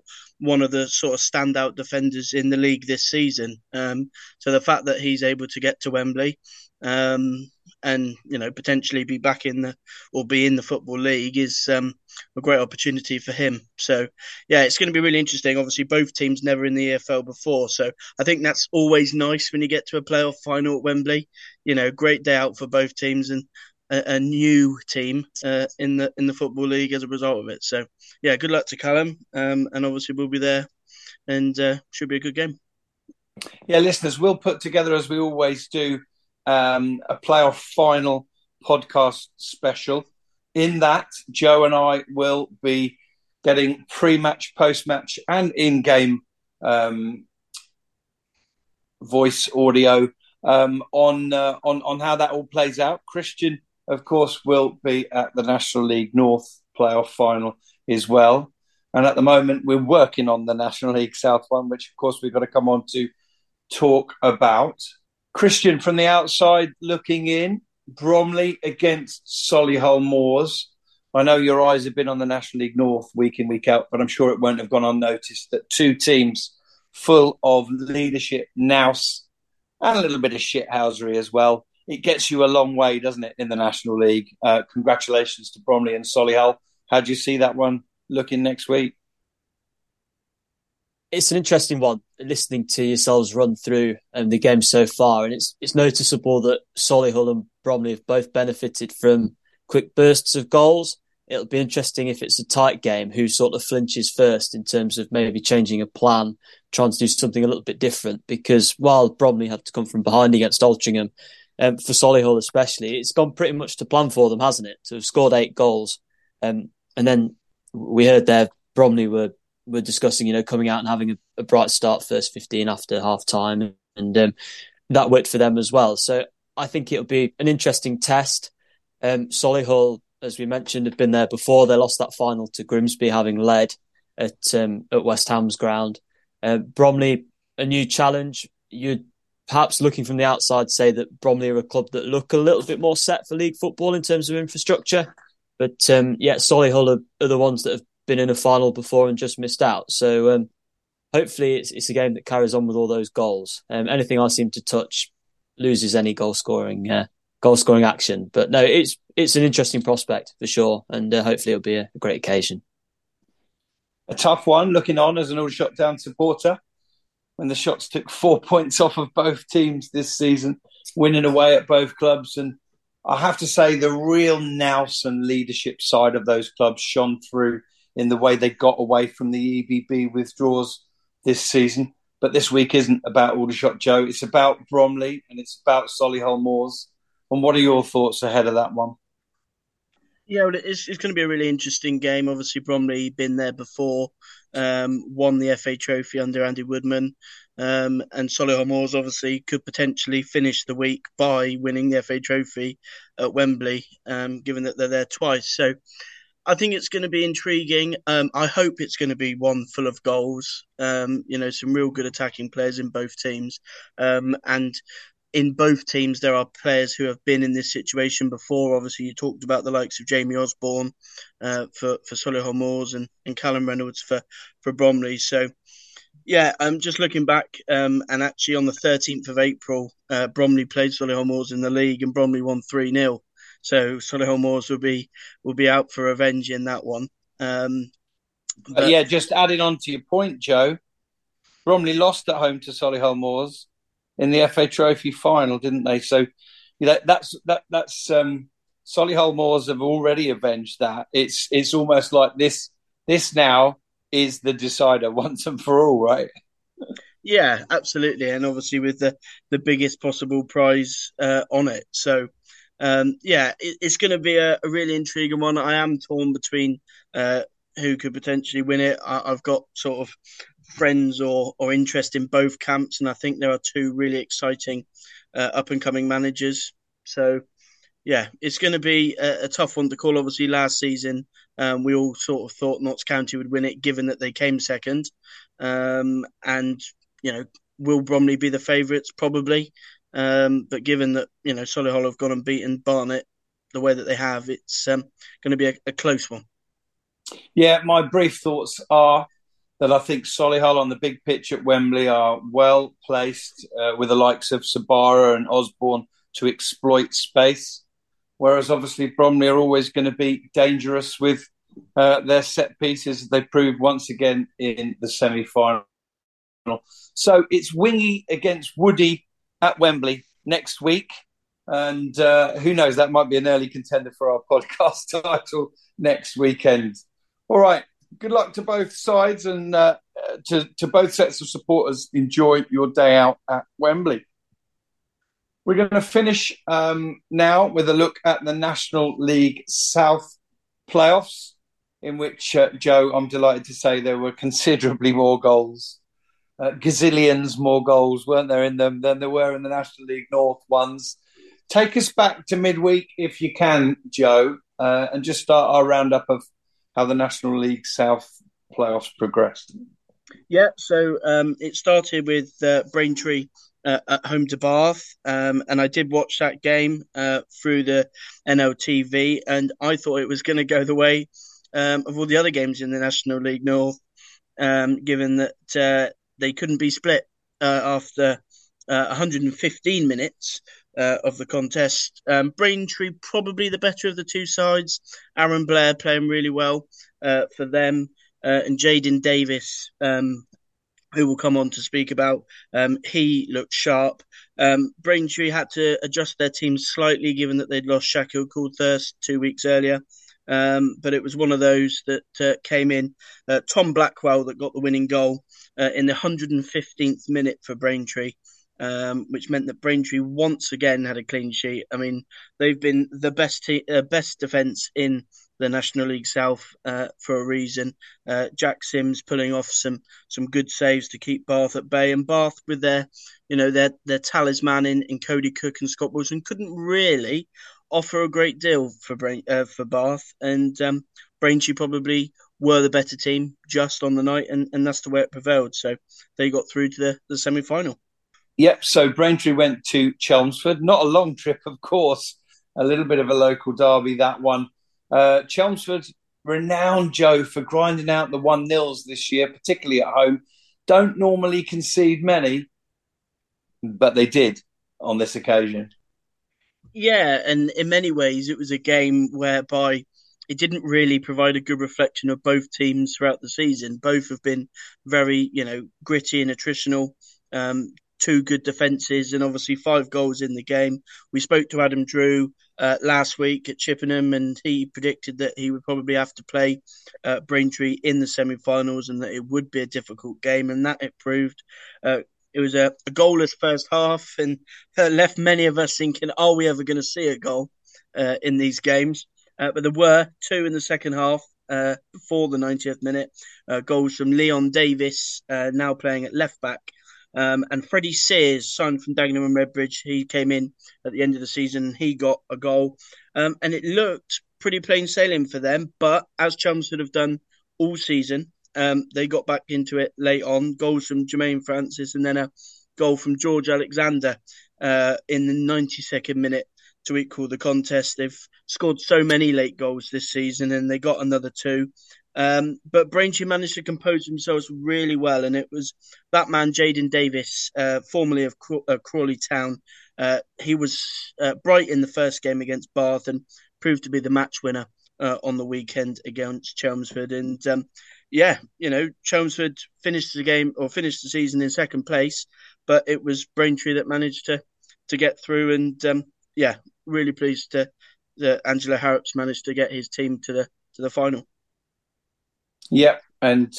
one of the sort of standout defenders in the league this season. So the fact that he's able to get to Wembley and potentially be back in the Football League is a great opportunity for him. So yeah, it's going to be really interesting. Obviously, both teams never in the EFL before, so I think that's always nice when you get to a playoff final at Wembley. Great day out for both teams and a new team in the Football League as a result of it. So yeah, good luck to Callum, and obviously we'll be there, and should be a good game. Yeah, listeners, we'll put together, as we always do, a playoff final podcast special. In that, Joe and I will be getting pre-match, post-match, and in-game voice audio on how that all plays out. Christian, of course, will be at the National League North playoff final as well. And at the moment, we're working on the National League South one, which, of course, we've got to come on to talk about. Christian, from the outside looking in, Bromley against Solihull Moors. I know your eyes have been on the National League North week in, week out, but I'm sure it won't have gone unnoticed that two teams full of leadership, nous, and a little bit of shithousery as well. It gets you a long way, doesn't it, in the National League? Congratulations to Bromley and Solihull. How do you see that one looking next week? It's an interesting one, listening to yourselves run through the game so far. And it's noticeable that Solihull and Bromley have both benefited from quick bursts of goals. It'll be interesting if it's a tight game, who sort of flinches first in terms of maybe changing a plan, trying to do something a little bit different. Because while Bromley had to come from behind against Altrincham, for Solihull especially, it's gone pretty much to plan for them, hasn't it? To have scored 8 goals. And then we heard there Bromley were discussing, coming out and having a bright start first 15 after half time. And that worked for them as well. So I think it'll be an interesting test. Solihull, as we mentioned, have been there before. They lost that final to Grimsby, having led at West Ham's ground. Bromley, a new challenge. You'd perhaps, looking from the outside, say that Bromley are a club that look a little bit more set for league football in terms of infrastructure. But Solihull are the ones that have been in a final before and just missed out. So hopefully it's a game that carries on with all those goals. Anything I seem to touch loses any goal scoring action. But no, it's an interesting prospect for sure, and hopefully it'll be a great occasion. A tough one, looking on as an Aldershot Town supporter, when the Shots took 4 points off of both teams this season, winning away at both clubs. And I have to say the real nous and leadership side of those clubs shone through in the way they got away from the EBB withdrawals this season. But this week isn't about Aldershot, Joe. It's about Bromley and it's about Solihull Moors. And what are your thoughts ahead of that one? Yeah, well, it's going to be a really interesting game. Obviously, Bromley been there before, won the FA Trophy under Andy Woodman, and Solihull Moors obviously could potentially finish the week by winning the FA Trophy at Wembley, given that they're there twice. So I think it's going to be intriguing. I hope it's going to be one full of goals. Some real good attacking players in both teams, and in both teams, there are players who have been in this situation before. Obviously, you talked about the likes of Jamie Osborne for Solihull Moors and Callum Reynolds for Bromley. So, yeah, I'm just looking back, and actually on the 13th of April, Bromley played Solihull Moors in the league, and Bromley won 3-0. So Solihull Moors will be out for revenge in that one. Just adding on to your point, Joe, Bromley lost at home to Solihull Moors in the FA Trophy final, didn't they? So that's Solihull Moors have already avenged that. It's almost like this now is the decider once and for all, right? Yeah, absolutely, and obviously with the biggest possible prize on it. So it's going to be a really intriguing one. I am torn between who could potentially win it. I've got sort of friends or interest in both camps, and I think there are two really exciting up-and-coming managers. So, yeah, it's going to be a tough one to call. Obviously, last season, we all sort of thought Notts County would win it, given that they came second. Will Bromley be the favourites? Probably. But given that, Solihull have gone and beaten Barnet the way that they have, it's going to be a close one. Yeah, my brief thoughts are that I think Solihull on the big pitch at Wembley are well placed with the likes of Sabara and Osborne to exploit space. Whereas obviously Bromley are always going to be dangerous with their set pieces. They proved once again in the semi-final. So it's Wingy against Woody at Wembley next week. And who knows, that might be an early contender for our podcast title next weekend. All right. Good luck to both sides and to both sets of supporters. Enjoy your day out at Wembley. We're going to finish now with a look at the National League South playoffs, in which, Joe, I'm delighted to say there were considerably more goals. Gazillions more goals, weren't there, in them than there were in the National League North ones. Take us back to midweek, if you can, Joe, and just start our roundup of how the National League South playoffs progressed. Yeah, so it started with Braintree at home to Bath, and I did watch that game through the NLTV, and I thought it was going to go the way of all the other games in the National League North, given that they couldn't be split after 115 minutes of the contest. Braintree probably the better of the two sides. Aaron Blair playing really well for them, and Jaden Davis, who we'll come on to speak about, he looked sharp. Braintree had to adjust their team slightly given that they'd lost Shaquille Coulthurst 2 weeks earlier. But it was one of those that came in. Tom Blackwell that got the winning goal in the 115th minute for Braintree. Which meant that Braintree once again had a clean sheet. I mean, they've been the best defence in the National League South for a reason. Jack Sims pulling off some good saves to keep Bath at bay, and Bath with their talisman in Cody Cook and Scott Wilson couldn't really offer a great deal for Bath, and Braintree probably were the better team just on the night, and that's the way it prevailed. So they got through to the semi-final. Yep, so Braintree went to Chelmsford. Not a long trip, of course. A little bit of a local derby, that one. Chelmsford, renowned, Joe, for grinding out the 1-0s this year, particularly at home. Don't normally concede many, but they did on this occasion. Yeah, and in many ways, it was a game whereby it didn't really provide a good reflection of both teams throughout the season. Both have been very, gritty and attritional. Two good defences and obviously 5 goals in the game. We spoke to Adam Drew last week at Chippenham, and he predicted that he would probably have to play Braintree in the semi-finals and that it would be a difficult game, and that it proved. It was a goalless first half and left many of us thinking, are we ever going to see a goal in these games? But there were 2 in the second half before the 90th minute. Goals from Leon Davis, now playing at left back, and Freddie Sears, signed from Dagenham and Redbridge. He came in at the end of the season. He got a goal. And it looked pretty plain sailing for them. But as Chelmsford have done all season, they got back into it late on. Goals from Jermaine Francis and then a goal from George Alexander in the 92nd minute to equal the contest. They've scored so many late goals this season and they got another 2. But Braintree managed to compose themselves really well, and it was that man, Jaden Davis, formerly of Crawley Town. He was bright in the first game against Bath and proved to be the match winner on the weekend against Chelmsford. And Chelmsford finished the season in second place, but it was Braintree that managed to get through. And really pleased that Angelo Harrops managed to get his team to the final. Yeah, and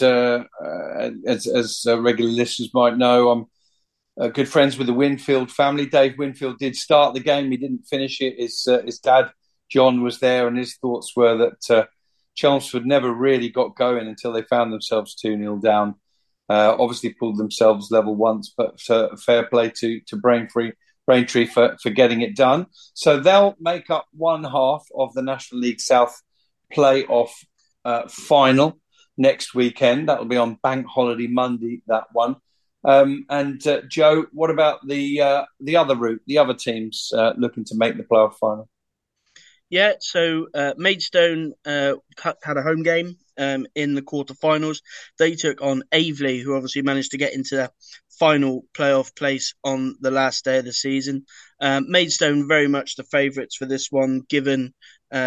as regular listeners might know, I'm good friends with the Winfield family. Dave Winfield did start the game. He didn't finish it. His dad, John, was there, and his thoughts were that Chelmsford never really got going until they found themselves 2-0 down. Obviously pulled themselves level once, but fair play to Braintree for getting it done. So they'll make up one half of the National League South playoff final next weekend. That'll be on Bank Holiday Monday, that one. And Joe, what about the other route, the other teams looking to make the playoff final? Yeah, so Maidstone had a home game in the quarterfinals. They took on Aveley, who obviously managed to get into the final playoff place on the last day of the season. Maidstone very much the favourites for this one, given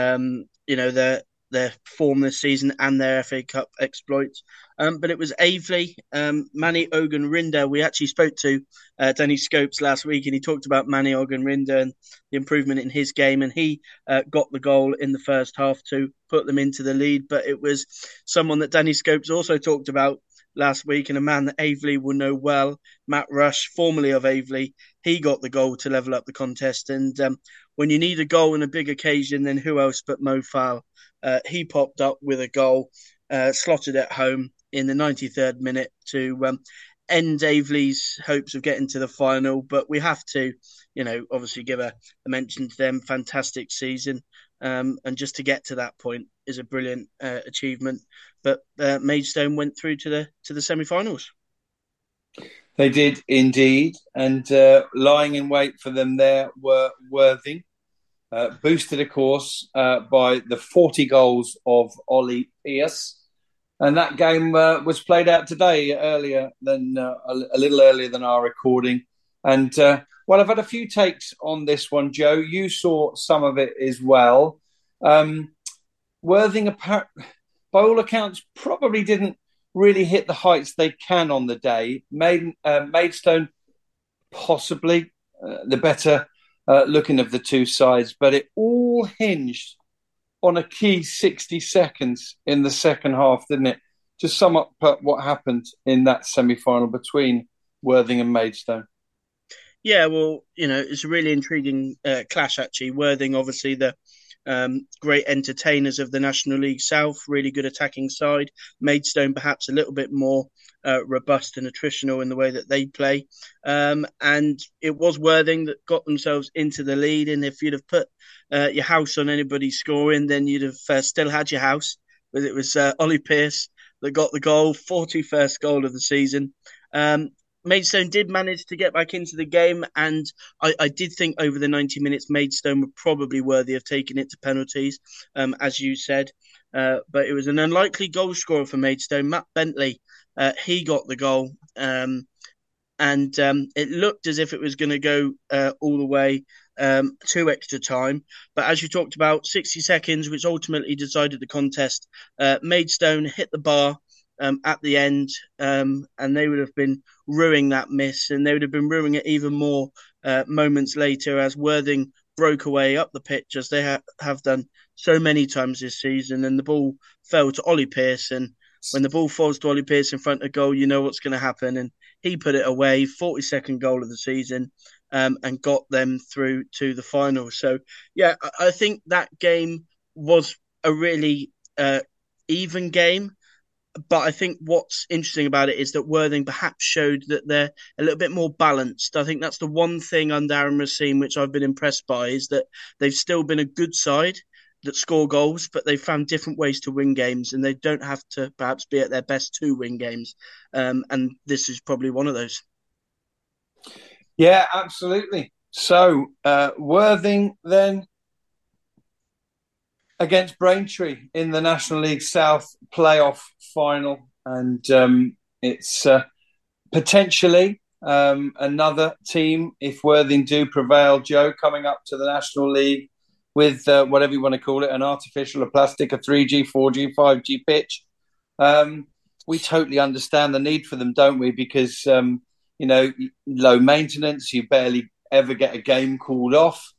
their form this season and their FA Cup exploits. But it was Aveley, Manny Ogunrinda. We actually spoke to Danny Scopes last week, and he talked about Manny Ogunrinda and the improvement in his game, and he got the goal in the first half to put them into the lead. But it was someone that Danny Scopes also talked about last week, and a man that Aveley will know well, Matt Rush, formerly of Aveley. He got the goal to level up the contest. And when you need a goal in a big occasion, then who else but Mo Fowl? He popped up with a goal, slotted at home in the 93rd minute to end Aveley's hopes of getting to the final. But we have to, obviously give a mention to them. Fantastic season. And just to get to that point is a brilliant achievement. But Maidstone went through to the semi-finals. They did indeed. And lying in wait for them there were Worthing. Boosted, of course, by the 40 goals of Ollie Pearce. And that game was played out today a little earlier than our recording. And, I've had a few takes on this one, Joe. You saw some of it as well. Worthing, by all accounts, probably didn't really hit the heights they can on the day. Maidstone, possibly the better looking of the two sides, but it all hinged on a key 60 seconds in the second half, didn't it? To sum up what happened in that semi-final between Worthing and Maidstone. Yeah, well, it's a really intriguing clash, actually. Worthing, obviously, the great entertainers of the National League South, really good attacking side. Maidstone, perhaps a little bit more robust and attritional in the way that they play. And it was Worthing that got themselves into the lead. And if you'd have put your house on anybody scoring, then you'd have still had your house. But it was Ollie Pearce that got the goal, 41st goal of the season. Maidstone did manage to get back into the game, and I did think over the 90 minutes Maidstone were probably worthy of taking it to penalties, as you said. But it was an unlikely goal scorer for Maidstone, Matt Bentley. He got the goal, and it looked as if it was going to go all the way to extra time. But as you talked about, 60 seconds, which ultimately decided the contest. Maidstone hit the bar at the end, and they would have been ruining that miss, and they would have been ruining it even more moments later as Worthing broke away up the pitch, as they have done so many times this season, and the ball fell to Ollie Pearce. And when the ball falls to Ollie Pearce in front of goal, you know what's going to happen. And he put it away, 42nd goal of the season, and got them through to the final. So, yeah, I think that game was a really even game. But I think what's interesting about it is that Worthing perhaps showed that they're a little bit more balanced. I think that's the one thing under Aaron Racine which I've been impressed by, is that they've still been a good side that score goals, but they've found different ways to win games, and they don't have to perhaps be at their best to win games. And this is probably one of those. Yeah, absolutely. So Worthing then against Braintree in the National League South playoff final. And it's potentially another team, if Worthing do prevail, Joe, coming up to the National League with whatever you want to call it, an artificial, a plastic, a 3G, 4G, 5G pitch. We totally understand the need for them, don't we? Because, low maintenance, you barely ever get a game called off.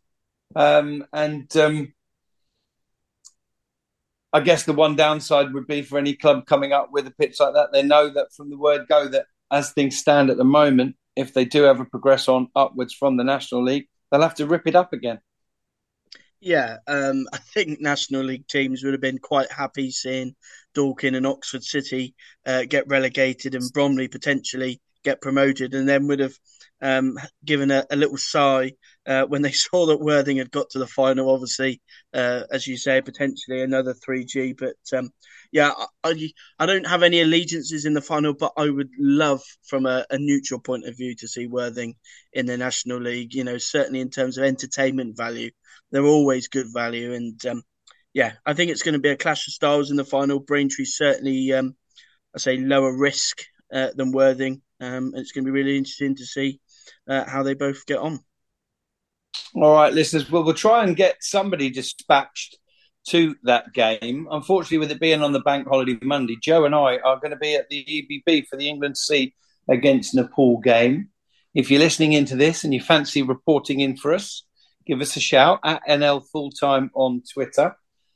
I guess the one downside would be for any club coming up with a pitch like that, they know that from the word go that as things stand at the moment, if they do ever progress on upwards from the National League, they'll have to rip it up again. Yeah, I think National League teams would have been quite happy seeing Dorking and Oxford City get relegated and Bromley potentially get promoted, and then would have given a little sigh when they saw that Worthing had got to the final. Obviously, as you say, potentially another 3G. But I don't have any allegiances in the final, but I would love, from a neutral point of view, to see Worthing in the National League. Certainly in terms of entertainment value, they're always good value. And I think it's going to be a clash of styles in the final. Braintree certainly, I say, lower risk than Worthing. It's going to be really interesting to see how they both get on. All right, listeners, we'll try and get somebody dispatched to that game. Unfortunately, with it being on the bank holiday Monday, Joe and I are going to be at the EBB for the England C against Nepal game. If you're listening into this and you fancy reporting in for us, give us a shout at NL Fulltime on Twitter.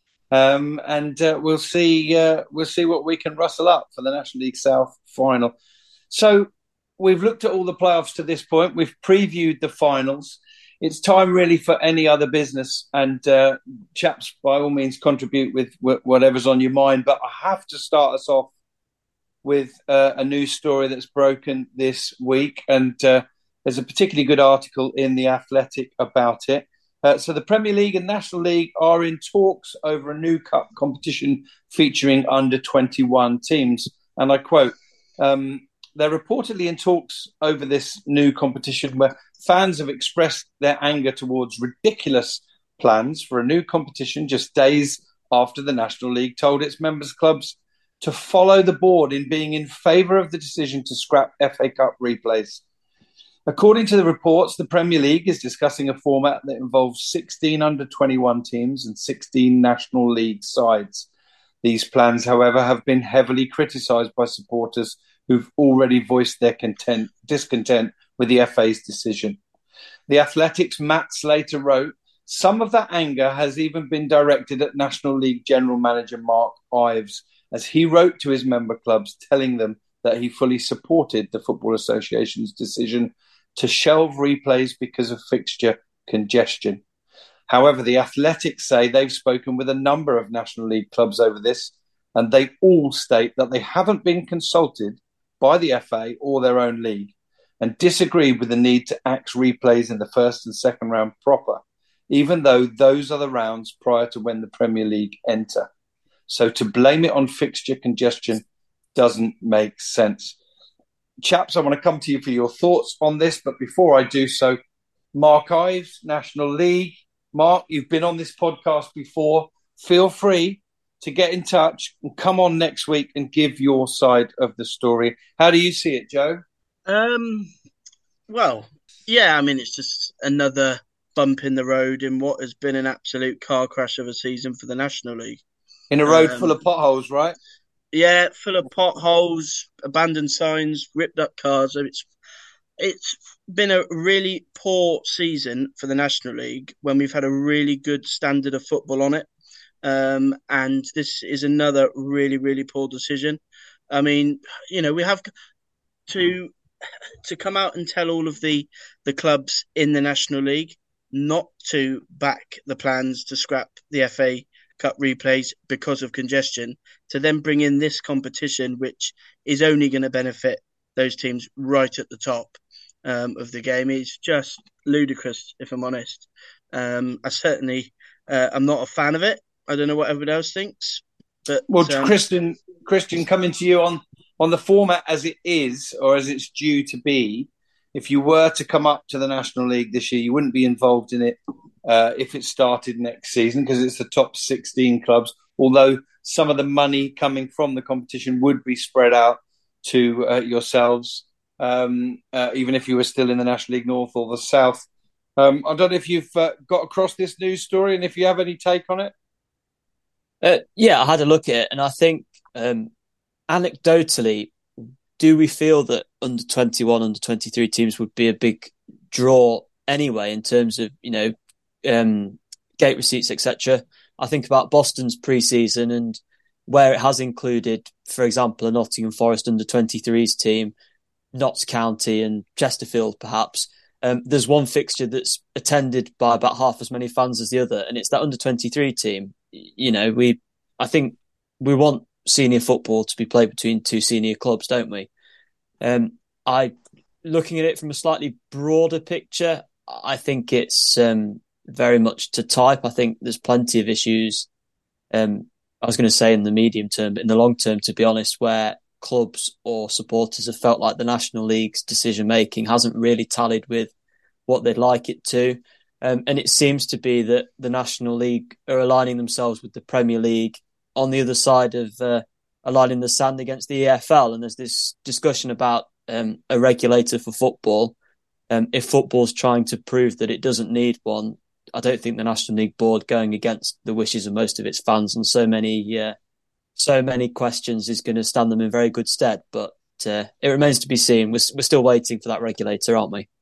And we'll see what we can rustle up for the National League South final. So we've looked at all the playoffs to this point. We've previewed the finals. It's time really for any other business. And chaps, by all means, contribute with whatever's on your mind. But I have to start us off with a news story that's broken this week. And there's a particularly good article in The Athletic about it. So the Premier League and National League are in talks over a new cup competition featuring under-21 teams. And I quote, they're reportedly in talks over this new competition where fans have expressed their anger towards ridiculous plans for a new competition just days after the National League told its members clubs to follow the board in being in favour of the decision to scrap FA Cup replays. According to the reports, the Premier League is discussing a format that involves 16 under-21 teams and 16 National League sides. These plans, however, have been heavily criticised by supporters who've already voiced their discontent with the FA's decision. The Athletic's Matt Slater wrote, some of that anger has even been directed at National League General Manager Mark Ives, as he wrote to his member clubs telling them that he fully supported the Football Association's decision to shelve replays because of fixture congestion. However, the Athletics say they've spoken with a number of National League clubs over this, and they all state that they haven't been consulted by the FA or their own league, and disagree with the need to axe replays in the first and second round proper, even though those are the rounds prior to when the Premier League enter. So to blame it on fixture congestion doesn't make sense. Chaps, I want to come to you for your thoughts on this, but before I do so, Mark Ives, National League. Mark, you've been on this podcast before. Feel free to get in touch and come on next week and give your side of the story. How do you see it, Joe? Well, yeah, I mean, it's just another bump in the road in what has been an absolute car crash of a season for the National League. In a road full of potholes, right? Yeah, full of potholes, abandoned signs, ripped up cars. It's been a really poor season for the National League when we've had a really good standard of football on it. And this is another really, really poor decision. I mean, we have to come out and tell all of the clubs in the National League not to back the plans to scrap the FA Cup replays because of congestion, to then bring in this competition, which is only going to benefit those teams right at the top of the game. It's just ludicrous, if I'm honest. I certainly I'm not a fan of it. I don't know what everybody else thinks. But Christian, coming to you on the format as it is, or as it's due to be, if you were to come up to the National League this year, you wouldn't be involved in it if it started next season, because it's the top 16 clubs, although some of the money coming from the competition would be spread out to yourselves, even if you were still in the National League North or the South. I don't know if you've got across this news story and if you have any take on it. Yeah, I had a look at it, and I think anecdotally, do we feel that under 21, under 23 teams would be a big draw anyway in terms of, gate receipts, etc.? I think about Boston's pre-season and where it has included, for example, a Nottingham Forest under 23s team, Notts County and Chesterfield, perhaps. There's one fixture that's attended by about half as many fans as the other, and it's that under 23 team. I think we want senior football to be played between two senior clubs, don't we? I looking at it from a slightly broader picture, I think it's very much to type. I think there's plenty of issues. I was going to say in the medium term, but in the long term, to be honest, where clubs or supporters have felt like the National League's decision making hasn't really tallied with what they'd like it to. And it seems to be that the National League are aligning themselves with the Premier League on the other side of a line in the sand against the EFL. And there's this discussion about a regulator for football. If football's trying to prove that it doesn't need one, I don't think the National League board, going against the wishes of most of its fans on so many questions, is going to stand them in very good stead. But it remains to be seen. We're still waiting for that regulator, aren't we?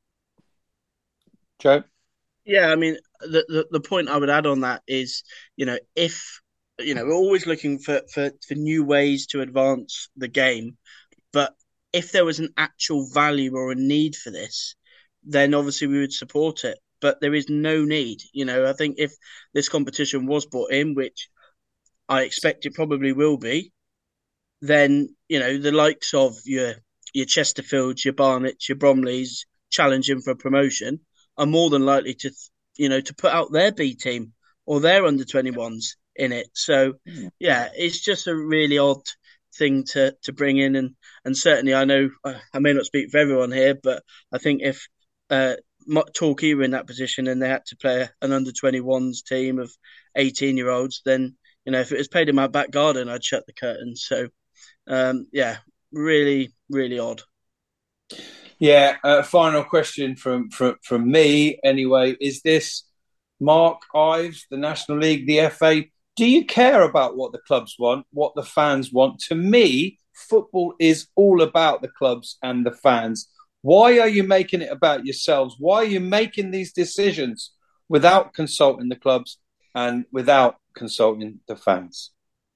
Joe? Yeah, I mean, the point I would add on that is, if, we're always looking for new ways to advance the game, but if there was an actual value or a need for this, then obviously we would support it. But there is no need. I think if this competition was brought in, which I expect it probably will be, then, the likes of your Chesterfields, your Barnets, your Bromleys challenging for promotion are more than likely to put out their B team or their under-21s in it. So, yeah, it's just a really odd thing to bring in. And certainly I know I may not speak for everyone here, but I think if Torquay were in that position and they had to play an under-21s team of 18-year-olds, then, if it was played in my back garden, I'd shut the curtains. So, really, really odd. Yeah, final question from me anyway. Is this Mark Ives, the National League, the FA? Do you care about what the clubs want, what the fans want? To me, football is all about the clubs and the fans. Why are you making it about yourselves? Why are you making these decisions without consulting the clubs and without consulting the fans?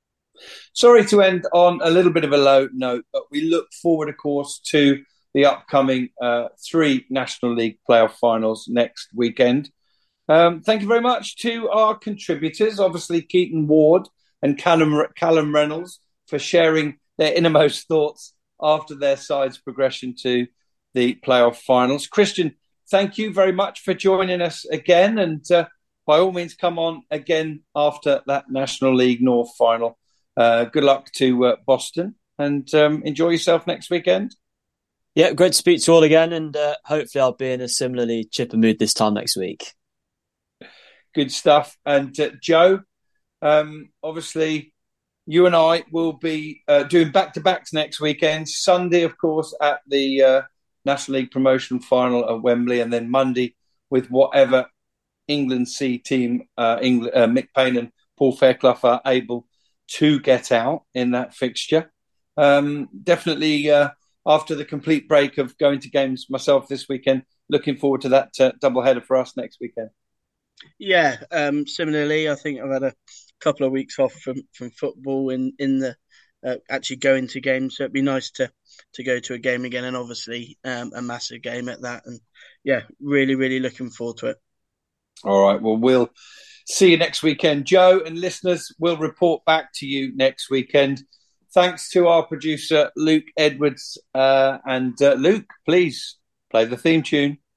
Sorry to end on a little bit of a low note, but we look forward, of course, to the upcoming 3 National League playoff finals next weekend. Thank you very much to our contributors, obviously Keaton Ward and Callum Reynolds, for sharing their innermost thoughts after their side's progression to the playoff finals. Christian, thank you very much for joining us again, and by all means come on again after that National League North final. Good luck to Boston, and enjoy yourself next weekend. Yeah, great to speak to you all again, and hopefully I'll be in a similarly chipper mood this time next week. Good stuff. And Joe, obviously you and I will be doing back-to-backs next weekend. Sunday, of course, at the National League promotion final at Wembley, and then Monday with whatever England C team Mick Payne and Paul Fairclough are able to get out in that fixture. Definitely after the complete break of going to games myself this weekend, looking forward to that doubleheader for us next weekend. Yeah, similarly, I think I've had a couple of weeks off from football in the actually going to games, so it'd be nice to go to a game again, and obviously a massive game at that. And yeah, really, really looking forward to it. All right, well, we'll see you next weekend. Joe and listeners, we'll report back to you next weekend. Thanks to our producer, Luke Edwards. And Luke, please play the theme tune.